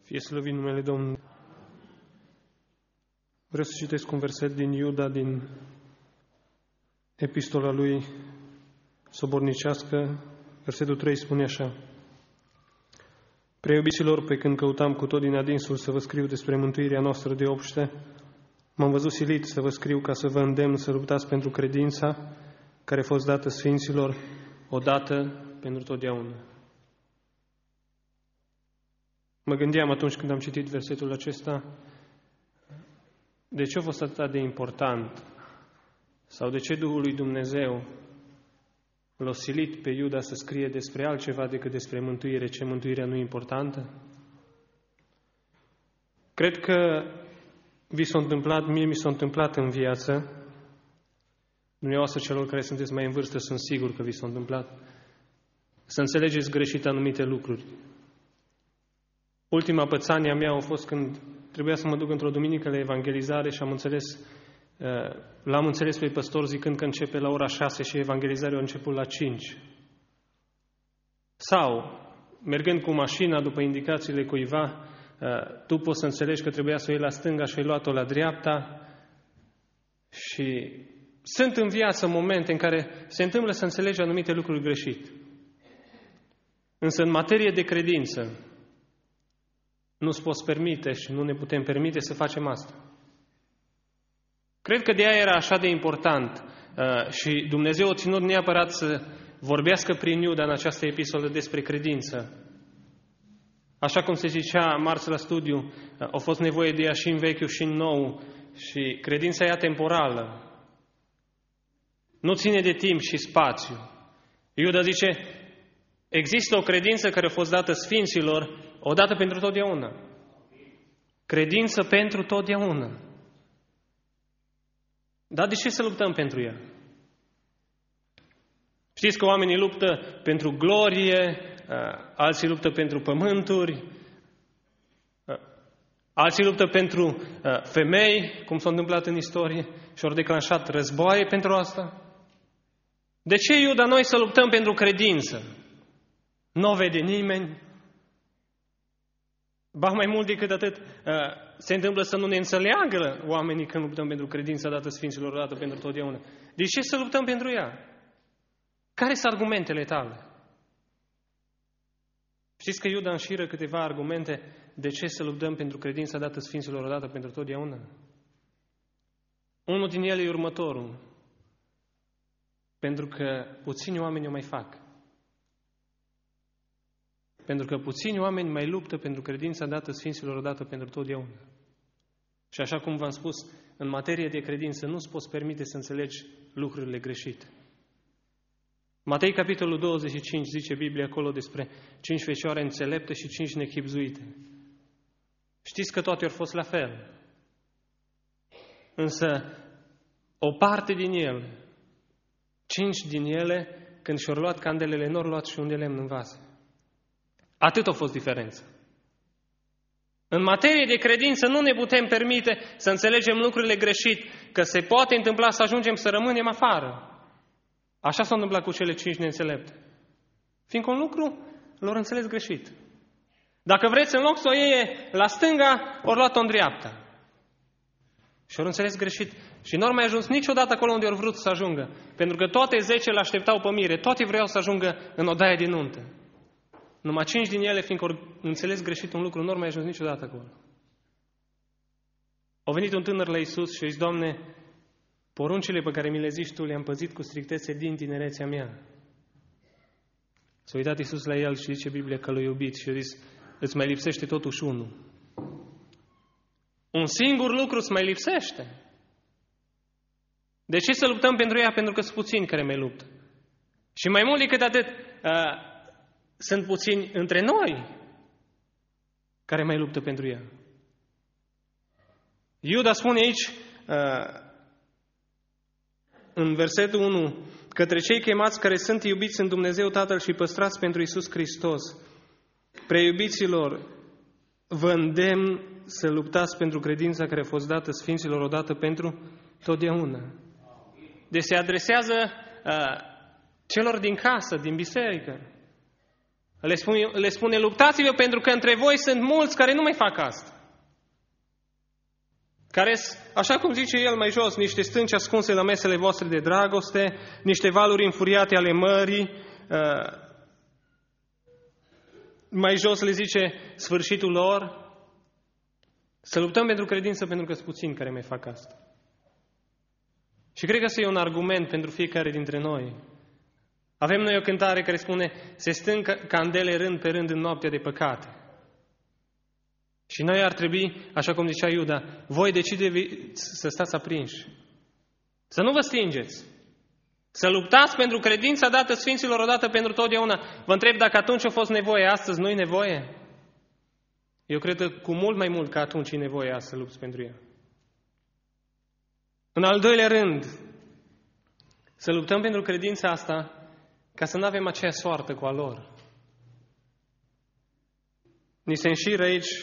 Fie slăvit numele Domnului. Vreau să citesc un verset din Iuda, din epistola lui sobornicească. Versetul 3 spune așa: Preiubiților, pe când căutam cu tot din adinsul să vă scriu despre mântuirea noastră de obște, m-am văzut silit să vă scriu ca să vă îndemn să luptați pentru credința care a fost dată sfinților odată pentru totdeauna. Mă gândeam atunci când am citit versetul acesta, de ce a fost atât de important sau de ce Duhul lui Dumnezeu l-a silit pe Iuda să scrie despre altceva decât despre mântuire, ce mântuirea nu e importantă? Cred că mie mi s-a întâmplat în viață, dumneavoastră celor care sunteți mai în vârstă sunt sigur că vi s-a întâmplat, să înțelegeți greșit anumite lucruri. Ultima pățanie a mea a fost când trebuia să mă duc într-o duminică la evangelizare și l-am înțeles pe păstor zicând că începe la ora 6 și evangelizarea a început la 5. Sau, mergând cu mașina după indicațiile cuiva, tu poți să înțelegi că trebuia să o iei la stânga și ai luat-o la dreapta. Și sunt în viață momente în care se întâmplă să înțelegi anumite lucruri greșit. Însă în materie de credință nu-ți poți permite și nu ne putem permite să facem asta. Cred că de aia era așa de important și Dumnezeu a ținut neapărat să vorbească prin Iuda în această epistolă despre credință. Așa cum se zicea marți la studiu, a fost nevoie de ea și în Vechiul și în Nou și credința ea temporală. Nu ține de timp și spațiu. Iuda zice, există o credință care a fost dată sfinților odată pentru totdeauna. Credință pentru totdeauna. Dar de ce să luptăm pentru ea? Știți că oamenii luptă pentru glorie, alții luptă pentru pământuri, alții luptă pentru femei, cum s-a întâmplat în istorie, și au declanșat războaie pentru asta. De ce, Iuda, noi să luptăm pentru credință? Nu o vede nimeni. Ba mai mult decât atât, se întâmplă să nu ne înțeleagă oamenii când luptăm pentru credința dată sfinților odată pentru totdeauna. De ce să luptăm pentru ea? Care sunt argumentele tale? Știți că Iuda înșiră câteva argumente de ce să luptăm pentru credința dată sfinților odată pentru totdeauna? Unul din ele e următorul. Pentru că puțini oameni o mai fac. Pentru că puțini oameni mai luptă pentru credința dată sfinților odată pentru totdeauna. Și așa cum v-am spus, în materie de credință nu-ți poți permite să înțelegi lucrurile greșite. Matei, capitolul 25, zice Biblia acolo despre 5 fecioare înțelepte și 5 nechibzuite. Știți că toate au fost la fel. Însă, o parte din ele, 5 din ele, când și-au luat candelele, n-au luat și un de lemn în vase. Atât a fost diferența. În materie de credință nu ne putem permite să înțelegem lucrurile greșit, că se poate întâmpla să ajungem să rămânem afară. Așa s-a întâmplat cu cele 5 neînțelepte. Fiindcă un lucru l-au înțeles greșit. Dacă vreți, în loc să o iei la stânga, ori luat-o în dreapta. Și au înțeles greșit. Și n-au mai ajuns niciodată acolo unde au vrut să ajungă. Pentru că toate 10 l-așteptau pe mire. Toate vreau să ajungă în odaia de nuntă. Numai 5 din ele, fiindcă au înțeles greșit un lucru, n-au mai ajuns niciodată acolo. A venit un tânăr la Iisus și a zis, Doamne, poruncile pe care mi le zici Tu le-am păzit cu strictețe din tinerețea mea. S-a uitat Iisus la el și zice Biblia că l-a iubit și a zis, îți mai lipsește totuși unul. Un singur lucru îți mai lipsește. De ce să luptăm pentru ea? Pentru că sunt puțini care mai luptă. Și mai mult decât atât, sunt puțini între noi care mai luptă pentru ea. Iuda spune aici, în versetul 1, către cei chemați care sunt iubiți în Dumnezeu Tatăl și păstrați pentru Iisus Hristos, preiubiților, vă îndemn să luptați pentru credința care a fost dată sfinților odată pentru totdeauna. Deci se adresează celor din casă, din biserică. Le spune, luptați-vă pentru că între voi sunt mulți care nu mai fac asta. Care, așa cum zice el mai jos, niște stânci ascunse la mesele voastre de dragoste, niște valuri înfuriate ale mării. Mai jos le zice sfârșitul lor. Să luptăm pentru credință pentru că sunt puțini care mai fac asta. Și cred că ăsta e un argument pentru fiecare dintre noi. Avem noi o cântare care spune: se stâng candele rând pe rând în noaptea de păcate. Și noi ar trebui, așa cum zicea Iuda, voi decideți să stați aprinși. Să nu vă stingeți. Să luptați pentru credința dată Sfinților odată pentru totdeauna. Vă întreb dacă atunci a fost nevoie, astăzi nu-i nevoie? Eu cred că cu mult mai mult ca atunci e nevoie să lupți pentru ea. În al doilea rând, să luptăm pentru credința asta ca să nu avem aceeași soartă cu a lor. Ni se înșiră aici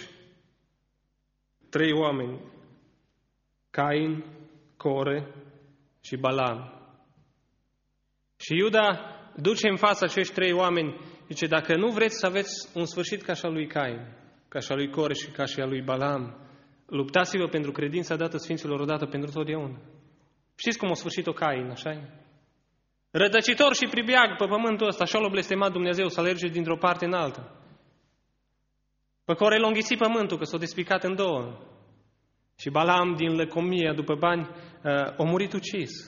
3 oameni: Cain, Core și Balam. Și Iuda duce în fața acești 3 oameni, zice: dacă nu vreți să aveți un sfârșit ca și al lui Cain, ca și al lui Core și ca și al lui Balam, luptați-vă pentru credința dată Sfinților odată pentru totdeauna. Știți cum a sfârșit-o Cain, așa-i? Rătăcitor și pribeag pe pământul ăsta, așa l-a blestemat Dumnezeu să alerge dintr-o parte în alta. Pe Core l-a înghițit pământul, că s-a despicat în 2. Și Balam, din lăcomia după bani, a murit ucis.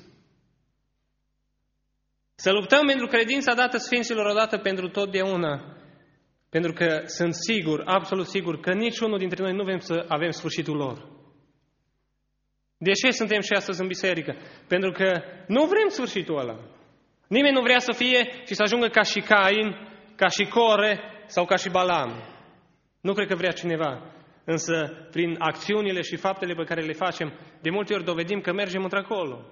Să luptăm pentru credința dată Sfinților odată pentru totdeauna, pentru că sunt sigur, absolut sigur, că niciunul dintre noi nu vrem să avem sfârșitul lor. De ce suntem și astăzi în biserică? Pentru că nu vrem sfârșitul ăla. Nimeni nu vrea să fie și să ajungă ca și Cain, ca și Core sau ca și Balam. Nu cred că vrea cineva. Însă, prin acțiunile și faptele pe care le facem, de multe ori dovedim că mergem într-acolo.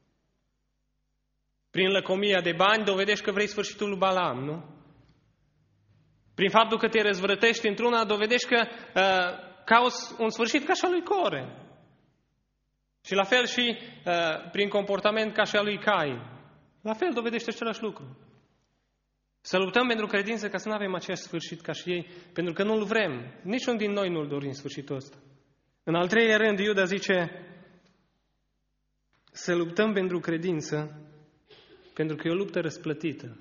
Prin lăcomia de bani dovedești că vrei sfârșitul lui Balam, nu? Prin faptul că te răzvrătești într-una, dovedești că cauți un sfârșit ca și al lui Core. Și la fel și prin comportament ca și al lui Cain. La fel dovedește același lucru. Să luptăm pentru credință ca să nu avem același sfârșit ca și ei, pentru că nu-l vrem. Niciun din noi nu-l dorim sfârșitul ăsta. În al 3-lea rând, Iuda zice să luptăm pentru credință, pentru că e o luptă răsplătită.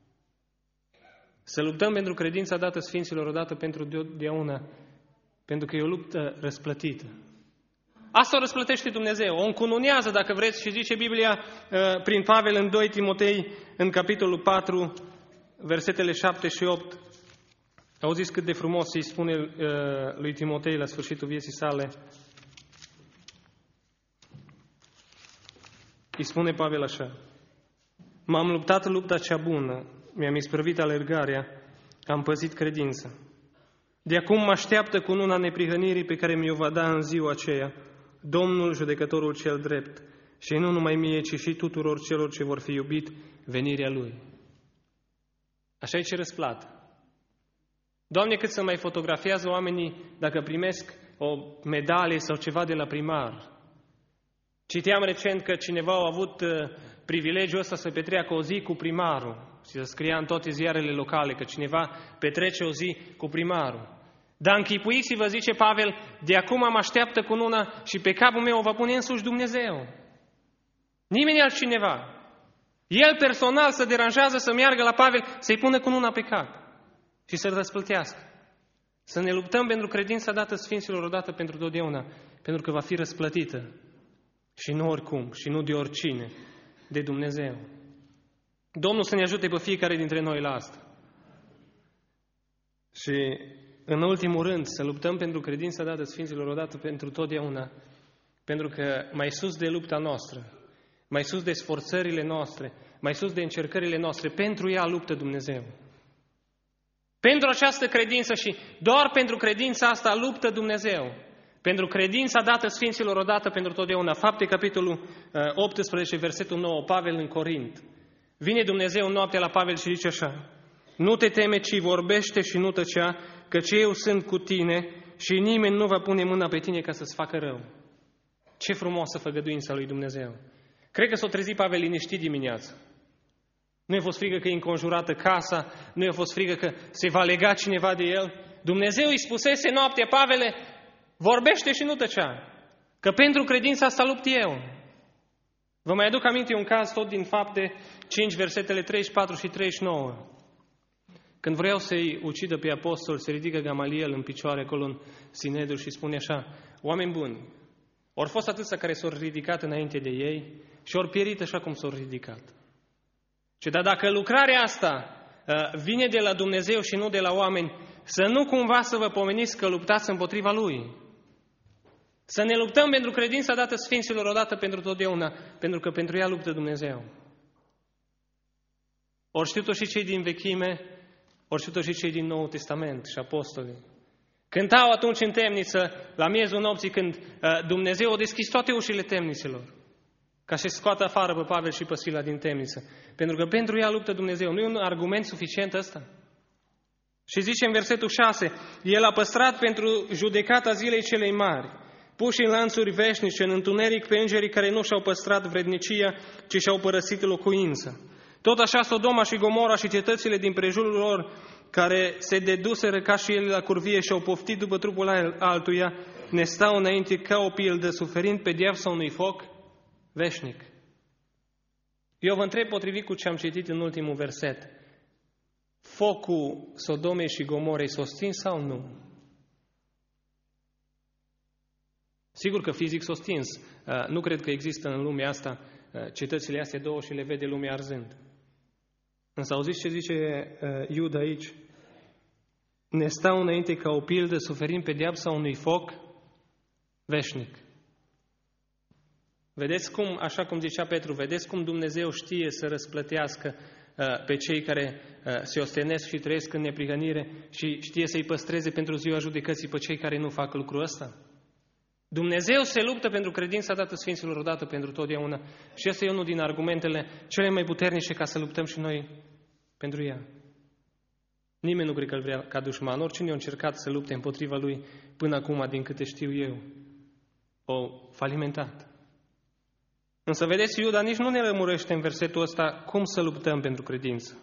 Să luptăm pentru credința dată Sfinților odată pentru totdeauna, pentru că e o luptă răsplătită. Asta o răsplătește Dumnezeu, o încununează, dacă vreți, și zice Biblia prin Pavel în 2 Timotei, în capitolul 4, versetele 7 și 8. Auziți cât de frumos îi spune lui Timotei la sfârșitul vieții sale. Îi spune Pavel așa: m-am luptat lupta cea bună, mi-am isprăvit alergarea, am păzit credința. De acum mă așteaptă cununa neprihănirii pe care mi-o va da în ziua aceea Domnul judecătorul cel drept, și nu numai mie, ci și tuturor celor ce vor fi iubit venirea Lui. Așa e ce răsplată. Doamne, cât să mai fotografiază oamenii dacă primesc o medalie sau ceva de la primar. Citeam recent că cineva a avut privilegiul ăsta să petreacă o zi cu primarul și să scria în toate ziarele locale că cineva petrece o zi cu primarul. Dar închipuiți-vă, zice Pavel, de acum mă așteaptă cununa și pe capul meu o va pune însuși Dumnezeu. Nimeni altcineva. El personal se deranjează să meargă la Pavel să-i pună cununa pe cap și să-l răsplătească. Să ne luptăm pentru credința dată Sfinților odată pentru totdeauna, pentru că va fi răsplătită. Și nu oricum, și nu de oricine, de Dumnezeu. Domnul să ne ajute pe fiecare dintre noi la asta. Și în ultimul rând, să luptăm pentru credința dată Sfinților odată pentru totdeauna, pentru că mai sus de lupta noastră, mai sus de sforțările noastre, mai sus de încercările noastre, pentru ea luptă Dumnezeu. Pentru această credință și doar pentru credința asta luptă Dumnezeu. Pentru credința dată Sfinților odată pentru totdeauna. Fapte, capitolul 18, versetul 9, Pavel în Corint. Vine Dumnezeu în noaptea la Pavel și zice așa: nu te teme, ci vorbește și nu tăcea, căci eu sunt cu tine și nimeni nu va pune mâna pe tine ca să-ți facă rău. Ce frumoasă făgăduința lui Dumnezeu! Cred că s-o trezit Pavel liniștit dimineața. Nu i-a fost frică că e înconjurată casa, nu i-a fost frică că se va lega cineva de el. Dumnezeu îi spusese noaptea, Pavele, vorbește și nu tăcea, că pentru credința asta lupt eu. Vă mai aduc aminte un caz tot din Fapte 5, versetele 34 și 39. Când vreau să-i ucidă pe apostol, se ridică Gamaliel în picioare acolo în Sinedru și spune așa: oameni buni, ori fost atâția care s-au ridicat înainte de ei și ori pierit așa cum s-au ridicat. Dar dacă lucrarea asta vine de la Dumnezeu și nu de la oameni, să nu cumva să vă pomeniți că luptați împotriva Lui. Să ne luptăm pentru credința dată Sfinților odată pentru totdeauna, pentru că pentru ea luptă Dumnezeu. Ori știu-o și cei din vechime, ori știu-o și cei din Noul Testament și apostolii. Cântau atunci în temniță, la miezul nopții, când Dumnezeu a deschis toate ușile temnițelor, ca să scoată afară pe Pavel și pe Sila din temniță. Pentru că pentru ea luptă Dumnezeu. Nu e un argument suficient ăsta? Și zice în versetul 6, El a păstrat pentru judecata zilei celei mari, puși în lanțuri veșnice, în întuneric pe îngerii care nu și-au păstrat vrednicia, ci și-au părăsit locuința. Tot așa Sodoma și Gomora și cetățile din prejurul lor, care se deduseră ca și ele la curvie și au poftit după trupul altuia, ne stau înainte ca o pildă, suferind pedeapsa unui foc veșnic. Eu vă întreb potrivit cu ce am citit în ultimul verset, focul Sodomei și Gomorei s-a stins sau nu? Sigur că fizic s-a stins. Nu cred că există în lumea asta cetățile astea două și le vede lumea arzând. Însă auziți ce zice Iuda aici? Ne stau înainte ca o pildă, suferind pedeapsa unui foc veșnic. Vedeți cum, așa cum zicea Petru, vedeți cum Dumnezeu știe să răsplătească pe cei care se ostenesc și trăiesc în neprihănire și știe să-i păstreze pentru ziua judecății pe cei care nu fac lucrul ăsta? Dumnezeu se luptă pentru credința dată Sfinților odată pentru totdeauna și ăsta e unul din argumentele cele mai puternice ca să luptăm și noi pentru ea. Nimeni nu cred că îl vrea ca dușman. Oricine a încercat să lupte împotriva lui până acum, din câte știu eu, o falimentat. Însă, vedeți, Iuda nici nu ne lămurește în versetul ăsta cum să luptăm pentru credință.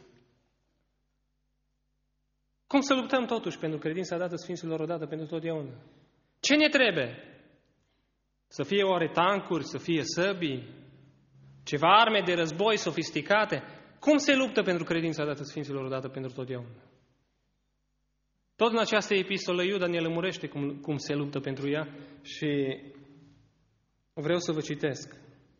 Cum să luptăm totuși pentru credința dată Sfinților odată pentru totdeauna? Ce ne trebuie? Să fie oare tancuri, să fie săbii, ceva arme de război sofisticate? Cum se luptă pentru credința dată Sfinților odată pentru totdeauna? Tot în această epistolă Iuda ne lămurește cum se luptă pentru ea și vreau să vă citesc.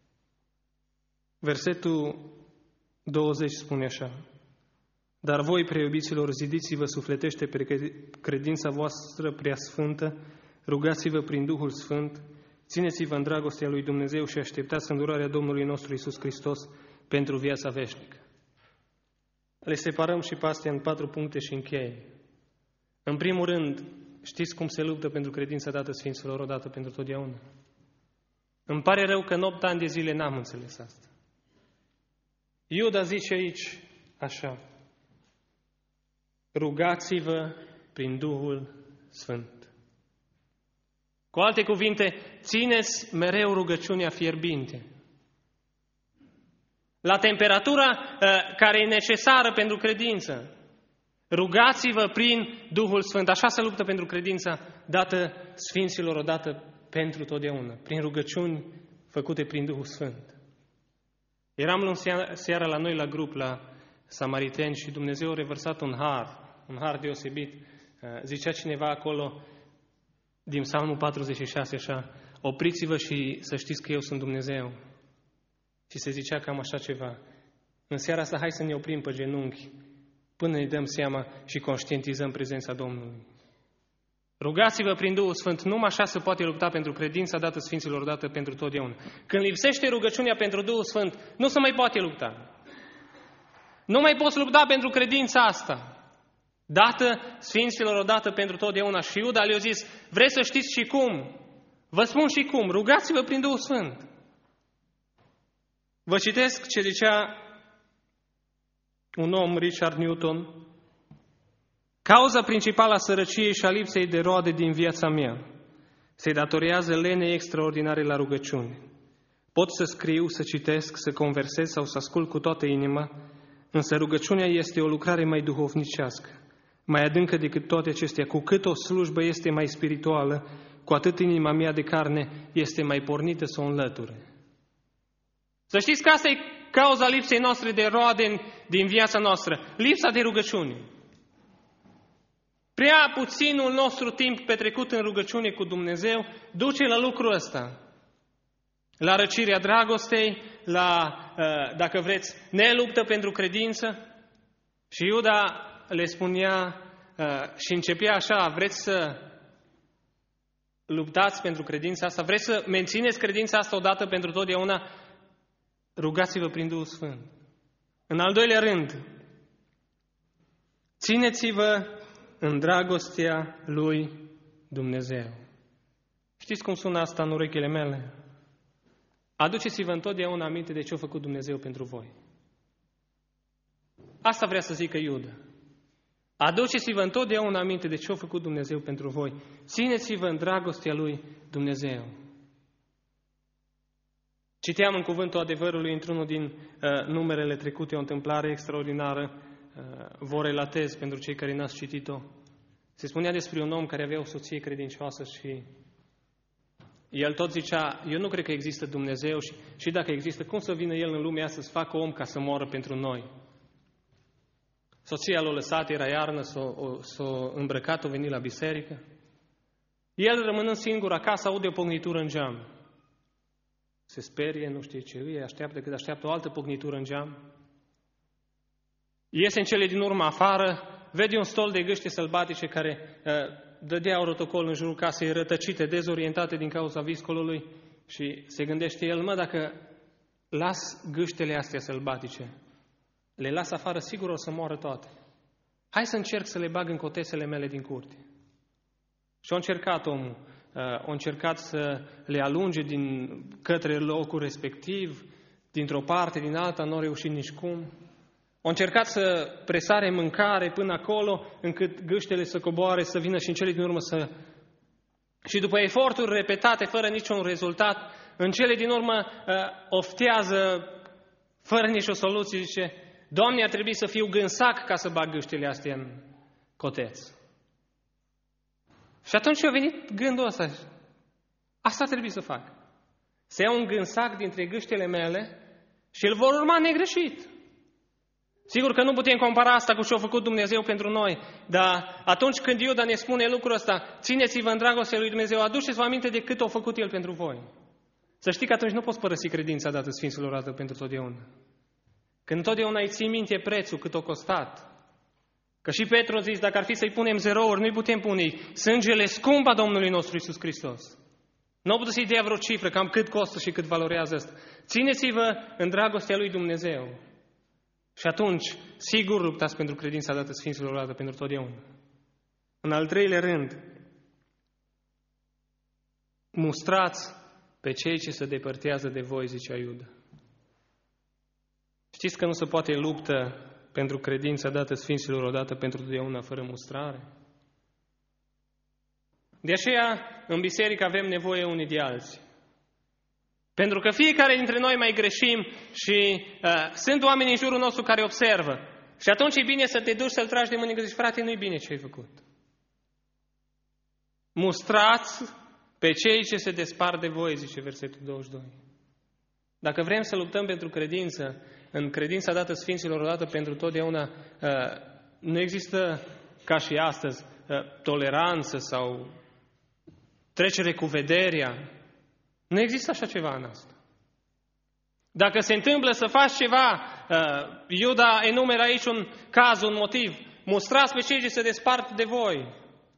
Versetul 20 spune așa: Dar voi, preiubiților, zidiți-vă sufletește pe credința voastră prea sfântă, rugați-vă prin Duhul Sfânt, țineți-vă în dragostea lui Dumnezeu și așteptați îndurarea Domnului nostru Iisus Hristos pentru viața veșnică. Le separăm și pe astea în 4 puncte și încheie. În primul rând, știți cum se luptă pentru credința dată Sfinților odată pentru totdeauna? Îmi pare rău că în 8 ani de zile n-am înțeles asta. Iuda zice aici așa: rugați-vă prin Duhul Sfânt. Cu alte cuvinte, țineți mereu rugăciunea fierbinte. La temperatura care e necesară pentru credință. Rugați-vă prin Duhul Sfânt. Așa se luptă pentru credința dată Sfinților odată pentru totdeauna. Prin rugăciuni făcute prin Duhul Sfânt. Eram luni seara la noi la grup, la Samariteni, și Dumnezeu a revărsat un har deosebit. Zicea cineva acolo, din Psalmul 46, așa: opriți-vă și să știți că eu sunt Dumnezeu. Și se zicea cam așa ceva. În seara asta hai să ne oprim pe genunchi până ne dăm seama și conștientizăm prezența Domnului. Rugați-vă prin Duhul Sfânt. Numai așa se poate lupta pentru credința dată Sfinților odată pentru totdeauna. Când lipsește rugăciunea pentru Duhul Sfânt, nu se mai poate lupta. Nu mai poți lupta pentru credința asta dată Sfinților odată pentru totdeauna. Și Iuda le-a zis: vreți să știți și cum? Vă spun și cum. Rugați-vă prin Duhul Sfânt. Vă citesc ce zicea un om, Richard Newton: cauza principală a sărăciei și a lipsei de roade din viața mea se datorează lenei extraordinare la rugăciune. Pot să scriu, să citesc, să conversez sau să ascult cu toată inima, însă rugăciunea este o lucrare mai duhovnicească, mai adâncă decât toate acestea. Cu cât o slujbă este mai spirituală, cu atât inima mea de carne este mai pornită să o înlăture. Să știți că asta e cauza lipsei noastre de roade din viața noastră, lipsa de rugăciune. Prea puținul nostru timp petrecut în rugăciune cu Dumnezeu duce la lucrul ăsta. La răcirea dragostei, la, dacă vreți, neluptă pentru credință. Și Iuda le spunea și începea așa: vreți să luptați pentru credința asta? Vreți să mențineți credința asta odată pentru totdeauna? Rugați-vă prin Duhul Sfânt. În al doilea rând, țineți-vă în dragostea lui Dumnezeu. Știți cum sună asta în urechile mele? Aduceți-vă întotdeauna aminte de ce a făcut Dumnezeu pentru voi. Asta vrea să zică Iuda. Aduceți-vă întotdeauna aminte de ce a făcut Dumnezeu pentru voi. Țineți-vă în dragostea lui Dumnezeu. Citeam în Cuvântul Adevărului într-unul din numerele trecute o întâmplare extraordinară. Vă relatez pentru cei care n-ați citit-o. Se spunea despre un om care avea o soție credincioasă și el tot zicea: eu nu cred că există Dumnezeu și dacă există, cum să vină El în lumea asta să facă om ca să moară pentru noi? Soția l-a lăsat, era iarnă, s-a îmbrăcat, a venit la biserică. El, rămânând singur acasă, aude o pocnitură în geam. Se sperie, nu știe ce îi, așteaptă cât așteaptă o altă pocnitură în geam. Iese în cele din urmă afară, vede un stol de gâște sălbatice care dădeau rotocol în jurul casei, rătăcite, dezorientate din cauza viscolului, și se gândește el: dacă las gâștele astea sălbatice, le las afară, sigur o să moară toate. Hai să încerc să le bag în cotesele mele din curte. Și a încercat omul. A încercat să le alunge către locul respectiv, dintr-o parte, din alta, nu a reușit nici cum. A încercat să presare mâncare până acolo, încât gâștele să coboare, să vină și în cele din urmă să... Și după eforturi repetate, fără niciun rezultat, în cele din urmă oftează, fără nicio soluție, zice: Doamne, a trebuit să fiu gânsac ca să bag gâștele astea în coteț. Și atunci a venit gândul ăsta: asta trebuie să fac. Să iau un gânsac dintre gâștele mele și îl vor urma negreșit. Sigur că nu putem compara asta cu ce a făcut Dumnezeu pentru noi, dar atunci când Iuda ne spune lucrul ăsta: țineți-vă în dragostea lui Dumnezeu, aduceți-vă aminte de cât a făcut El pentru voi. Să știi că atunci nu poți părăsi credința dată Sfinților dată pentru totdeauna. Când totdeauna îi ții minte prețul, cât a costat. Că și Petru a zis: dacă ar fi să-i punem zerouri, nu-i putem pune. Sângele scump a Domnului nostru Iisus Hristos. Nu au putut să-i dea vreo cifră, cam cât costă și cât valorează asta. Țineți-vă în dragostea lui Dumnezeu. Și atunci, sigur, luptați pentru credința dată Sfinților dată pentru totdeauna. În al treilea rând, mustrați pe cei ce se depărtează de voi, zicea Iuda. Știți că nu se poate luptă pentru credința dată Sfinților odată pentru totdeauna fără mustrare? De aceea, în biserică avem nevoie unii de alții. Pentru că fiecare dintre noi mai greșim și sunt oameni în jurul nostru care observă. Și atunci e bine să te duci să-l tragi de mână și zici: frate, nu-i bine ce ai făcut. Mustrați pe cei ce se despart de voi, zice versetul 22. Dacă vrem să luptăm pentru credință, în credința dată Sfinților odată pentru totdeauna, nu există, ca și astăzi, toleranță sau trecere cu vederea. Nu există așa ceva în asta. Dacă se întâmplă să faci ceva, Iuda enumeră aici un caz, un motiv: mustrați pe cei ce se despart de voi.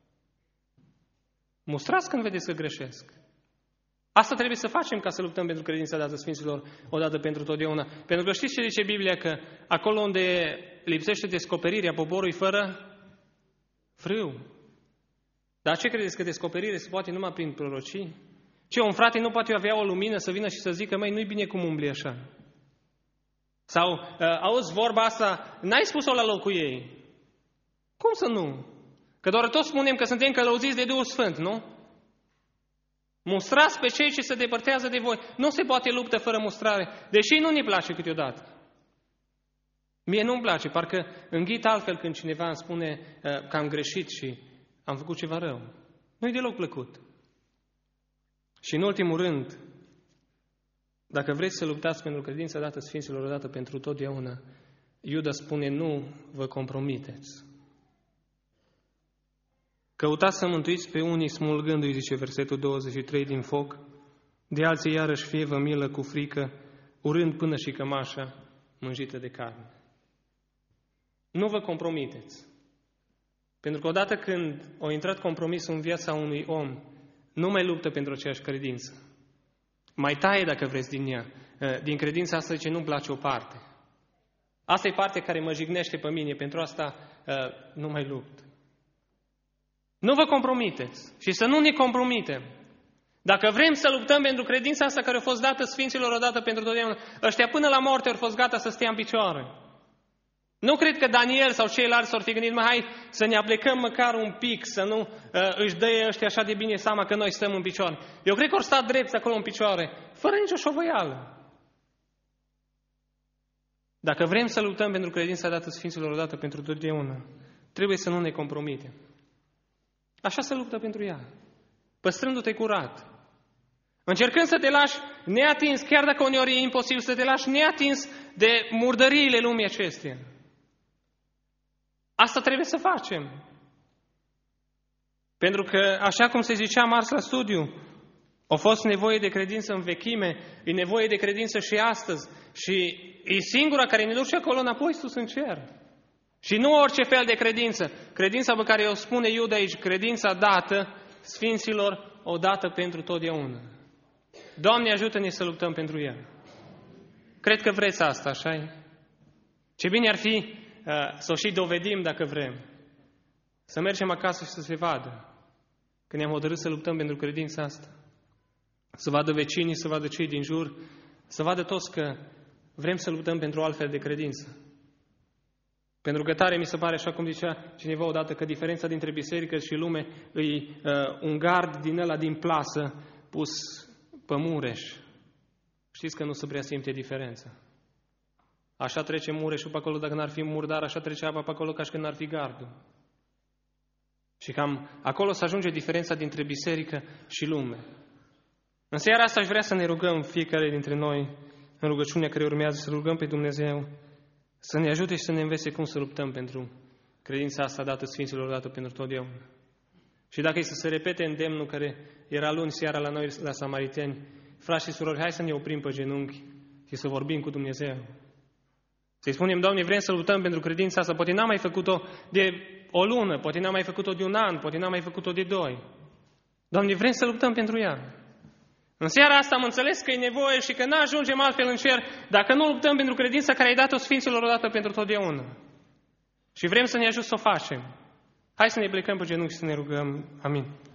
Mustrați când vedeți că greșesc. Asta trebuie să facem ca să luptăm pentru credința dată Sfinților odată pentru totdeauna. Pentru că știți ce zice Biblia? Că acolo unde lipsește descoperirea, poporul e fără frâu. Dar ce credeți, că descoperire se poate numai prin prorocii? Ce, un frate nu poate avea o lumină să vină și să zică: măi, nu-i bine cum umbli așa? Sau, auzi vorba asta, n-ai spus-o la locul ei. Cum să nu? Că doar toți spunem că suntem călăuziți de Duhul Sfânt, nu? Mustrați pe cei ce se depărtează de voi. Nu se poate luptă fără mustrare, deși nu ne place câteodată. Mie nu-mi place, parcă înghit altfel când cineva îmi spune că am greșit și am făcut ceva rău. Nu-i deloc plăcut. Și în ultimul rând, dacă vreți să luptați pentru credința dată Sfinților odată pentru totdeauna, Iuda spune, nu vă compromiteți. Căutați să mântuiți pe unii smulgându-i, zice versetul 23, din foc, de alții iarăși fie vă milă cu frică, urând până și cămașa mânjită de carne. Nu vă compromiteți. Pentru că odată când a intrat compromisul în viața unui om, nu mai luptă pentru aceeași credință. Mai taie, dacă vreți, din ea. Din credința asta, zice, nu-mi place o parte. Asta e partea care mă jignește pe mine, pentru asta nu mai lupt. Nu vă compromiteți și să nu ne compromitem. Dacă vrem să luptăm pentru credința asta care a fost dată Sfinților odată pentru totdeauna, ăștia până la moarte au fost gata să stea în picioare. Nu cred că Daniel sau ceilalți s-au fi gândit, hai să ne aplecăm măcar un pic, să nu își dă ăștia așa de bine seama că noi stăm în picioare. Eu cred că au stat drept acolo în picioare, fără nicio șovăială. Dacă vrem să luptăm pentru credința dată Sfinților odată pentru totdeauna, trebuie să nu ne compromitem. Așa se luptă pentru ea, păstrându-te curat. Încercând să te lași neatins, chiar dacă uneori e imposibil, să te lași neatins de murdăriile lumii acesteia. Asta trebuie să facem. Pentru că, așa cum se zicea Mars la studiu, a fost nevoie de credință în vechime, e nevoie de credință și astăzi. Și e singura care ne duce acolo înapoi sus în cer. Și nu orice fel de credință. Credința pe care o spune Iuda aici, credința dată Sfinților odată pentru totdeauna. Doamne, ajută-ne să luptăm pentru ea. Cred că vreți asta, așa-i? Ce bine ar fi să o și dovedim dacă vrem. Să mergem acasă și să se vadă că ne-am hotărât să luptăm pentru credința asta. Să vadă vecinii, să vadă cei din jur, să vadă toți că vrem să luptăm pentru o altfel de credință. Pentru că tare mi se pare, așa cum zicea cineva odată, că diferența dintre biserică și lume e un gard din ăla din plasă pus pe Mureș. Știți că nu se prea simte diferența. Așa trece Mureșul pe acolo dacă n-ar fi murdar, așa trece apa pe acolo ca și când n-ar fi gardul. Și cam acolo să ajunge diferența dintre biserică și lume. În seara asta aș vrea să ne rugăm fiecare dintre noi, în rugăciunea care urmează, să rugăm pe Dumnezeu să ne ajute și să ne învețe cum să luptăm pentru credința asta dată Sfinților odată pentru totdeauna. Și dacă e să se repete îndemnul care era luni seara la noi, la Samariteni, frați și surori, hai să ne oprim pe genunchi și să vorbim cu Dumnezeu. Să-i spunem, Doamne, vrem să luptăm pentru credința asta, poate n-am mai făcut-o de o lună, poate n-am mai făcut-o de un an, poate n-am mai făcut-o de 2. Doamne, vrem să luptăm pentru ea. În seara asta am înțeles că e nevoie și că n-ajungem altfel în cer dacă nu luptăm pentru credința care ai dat-o Sfinților odată pentru totdeauna. Și vrem să ne ajut să o facem. Hai să ne plecăm pe genunchi și să ne rugăm. Amin.